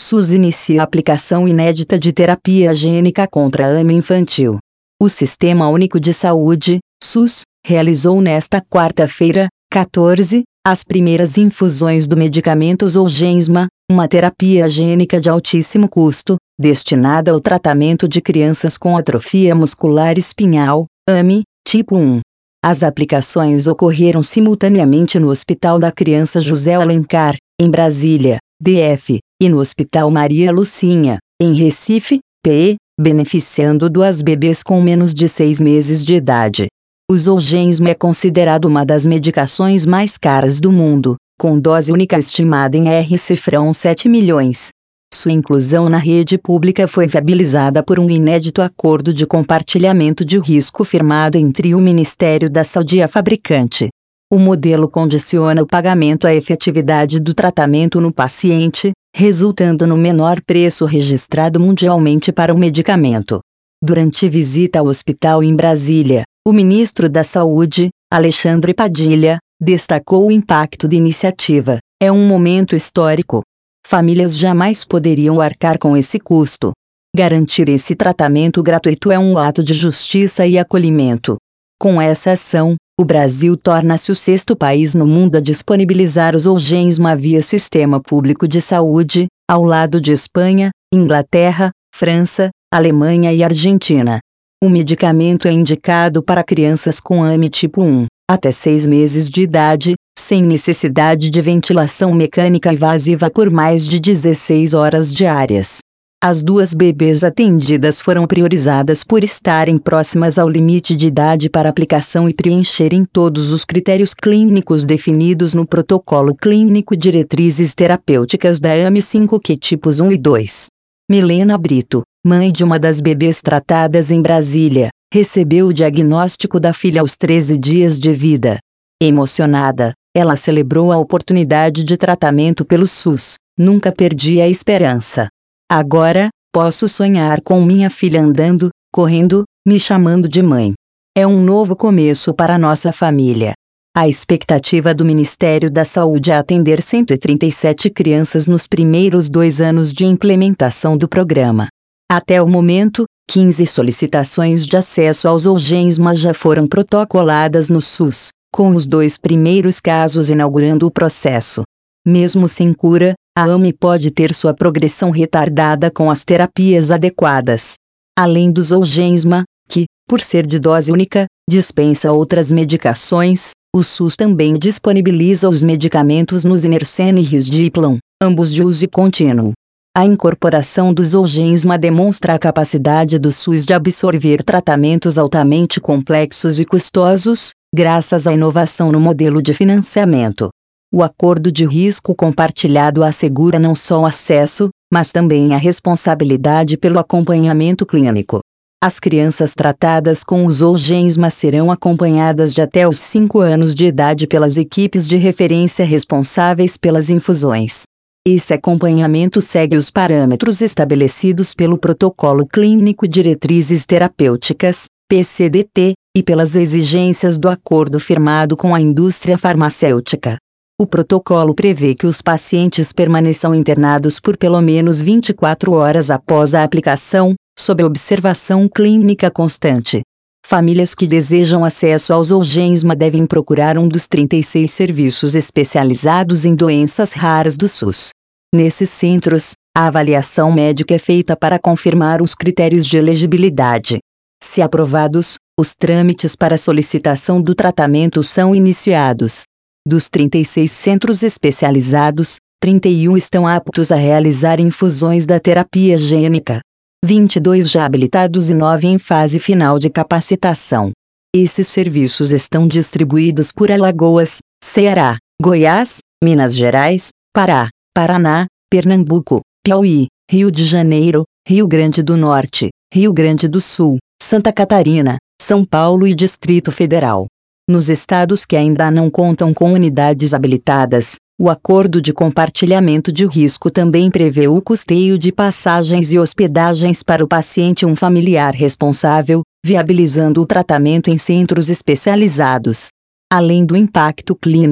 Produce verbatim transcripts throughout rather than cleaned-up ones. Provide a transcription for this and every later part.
SUS inicia a aplicação inédita de terapia gênica contra A M E infantil. O Sistema Único de Saúde, SUS, realizou nesta quarta-feira, quatorze, as primeiras infusões do medicamento Zolgensma, uma terapia gênica de altíssimo custo, destinada ao tratamento de crianças com atrofia muscular espinhal, A M E, tipo um. As aplicações ocorreram simultaneamente no Hospital da Criança José Alencar, em Brasília, D F, e no Hospital Maria Lucinha, em Recife, P E, beneficiando duas bebês com menos de seis meses de idade. O Zolgensma é considerado uma das medicações mais caras do mundo, com dose única estimada em R$ sete milhões. Sua inclusão na rede pública foi viabilizada por um inédito acordo de compartilhamento de risco firmado entre o Ministério da Saúde e a fabricante. O modelo condiciona o pagamento à efetividade do tratamento no paciente, resultando no menor preço registrado mundialmente para o medicamento. Durante visita ao hospital em Brasília, o ministro da Saúde, Alexandre Padilha, destacou o impacto da iniciativa. É um momento histórico. Famílias jamais poderiam arcar com esse custo. Garantir esse tratamento gratuito é um ato de justiça e acolhimento. Com essa ação, o Brasil torna-se o sexto país no mundo a disponibilizar o Zolgensma via sistema público de saúde, ao lado de Espanha, Inglaterra, França, Alemanha e Argentina. O medicamento é indicado para crianças com A M E tipo um, até seis meses de idade, sem necessidade de ventilação mecânica invasiva por mais de dezesseis horas diárias. As duas bebês atendidas foram priorizadas por estarem próximas ao limite de idade para aplicação e preencherem todos os critérios clínicos definidos no Protocolo Clínico Diretrizes Terapêuticas da A M E cinco Q tipos um e dois. Milena Brito, mãe de uma das bebês tratadas em Brasília, recebeu o diagnóstico da filha aos treze dias de vida. Emocionada, ela celebrou a oportunidade de tratamento pelo SUS. Nunca perdi a esperança. Agora, posso sonhar com minha filha andando, correndo, me chamando de mãe. É um novo começo para nossa família. A expectativa do Ministério da Saúde é atender cento e trinta e sete crianças nos primeiros dois anos de implementação do programa. Até o momento, quinze solicitações de acesso ao Zolgensma já foram protocoladas no SUS, com os dois primeiros casos inaugurando o processo. Mesmo sem cura, a A M E pode ter sua progressão retardada com as terapias adequadas. Além do Zolgensma, que, por ser de dose única, dispensa outras medicações, o SUS também disponibiliza os medicamentos Nusinersen e Risdiplam, ambos de uso contínuo. A incorporação do Zolgensma demonstra a capacidade do SUS de absorver tratamentos altamente complexos e custosos, graças à inovação no modelo de financiamento. O acordo de risco compartilhado assegura não só o acesso, mas também a responsabilidade pelo acompanhamento clínico. As crianças tratadas com o Zolgensma serão acompanhadas de até os cinco anos de idade pelas equipes de referência responsáveis pelas infusões. Esse acompanhamento segue os parâmetros estabelecidos pelo Protocolo Clínico Diretrizes Terapêuticas, P C D T, e pelas exigências do acordo firmado com a indústria farmacêutica. O protocolo prevê que os pacientes permaneçam internados por pelo menos vinte e quatro horas após a aplicação, sob observação clínica constante. Famílias que desejam acesso ao Zolgensma devem procurar um dos trinta e seis serviços especializados em doenças raras do SUS. Nesses centros, a avaliação médica é feita para confirmar os critérios de elegibilidade. Se aprovados, os trâmites para solicitação do tratamento são iniciados. Dos trinta e seis centros especializados, trinta e um estão aptos a realizar infusões da terapia gênica. vinte e dois já habilitados e nove em fase final de capacitação. Esses serviços estão distribuídos por Alagoas, Ceará, Goiás, Minas Gerais, Pará, Paraná, Pernambuco, Piauí, Rio de Janeiro, Rio Grande do Norte, Rio Grande do Sul, Santa Catarina, São Paulo e Distrito Federal. Nos estados que ainda não contam com unidades habilitadas, o acordo de compartilhamento de risco também prevê o custeio de passagens e hospedagens para o paciente e um familiar responsável, viabilizando o tratamento em centros especializados. Além do impacto clínico,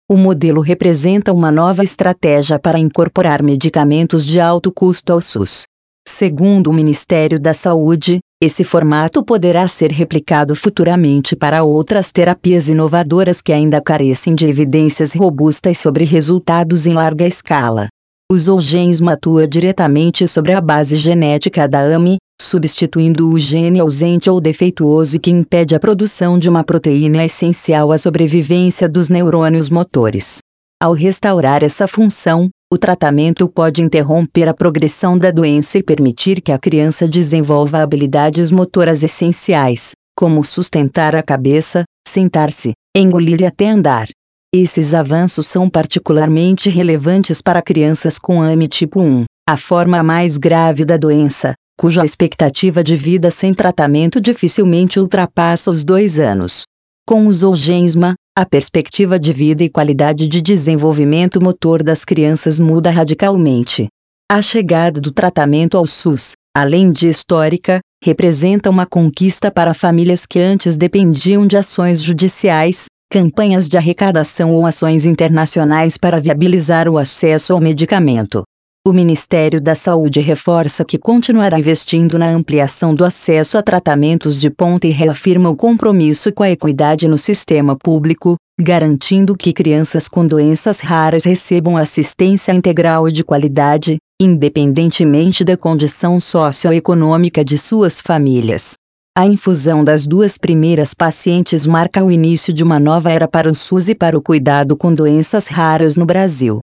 O modelo representa uma nova estratégia para incorporar medicamentos de alto custo ao SUS. Segundo o Ministério da Saúde, esse formato poderá ser replicado futuramente para outras terapias inovadoras que ainda carecem de evidências robustas sobre resultados em larga escala. O Zolgensma atua diretamente sobre a base genética da A M E, substituindo o gene ausente ou defeituoso que impede a produção de uma proteína essencial à sobrevivência dos neurônios motores. Ao restaurar essa função, o tratamento pode interromper a progressão da doença e permitir que a criança desenvolva habilidades motoras essenciais, como sustentar a cabeça, sentar-se, engolir e até andar. Esses avanços são particularmente relevantes para crianças com A M E tipo um, a forma mais grave da doença, cuja expectativa de vida sem tratamento dificilmente ultrapassa os dois anos. Com o Zolgensma, a perspectiva de vida e qualidade de desenvolvimento motor das crianças muda radicalmente. A chegada do tratamento ao SUS, além de histórica, representa uma conquista para famílias que antes dependiam de ações judiciais, campanhas de arrecadação ou ações internacionais para viabilizar o acesso ao medicamento. O Ministério da Saúde reforça que continuará investindo na ampliação do acesso a tratamentos de ponta e reafirma o compromisso com a equidade no sistema público, garantindo que crianças com doenças raras recebam assistência integral e de qualidade, independentemente da condição socioeconômica de suas famílias. A infusão das duas primeiras pacientes marca o início de uma nova era para o SUS e para o cuidado com doenças raras no Brasil.